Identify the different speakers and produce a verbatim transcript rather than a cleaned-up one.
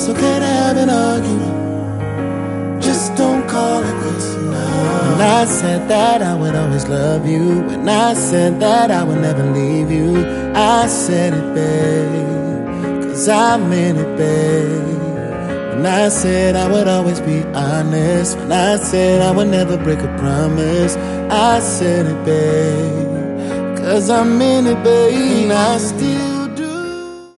Speaker 1: it's okay to have an argument. Just don't call it quits now. When I said that I would always love you, when I said that I would never leave you, I said it, babe, 'cause I meant it, babe. When I said I would always be honest, when I said I would never break a promise, I said it, babe, 'cause I meant it, babe. And I still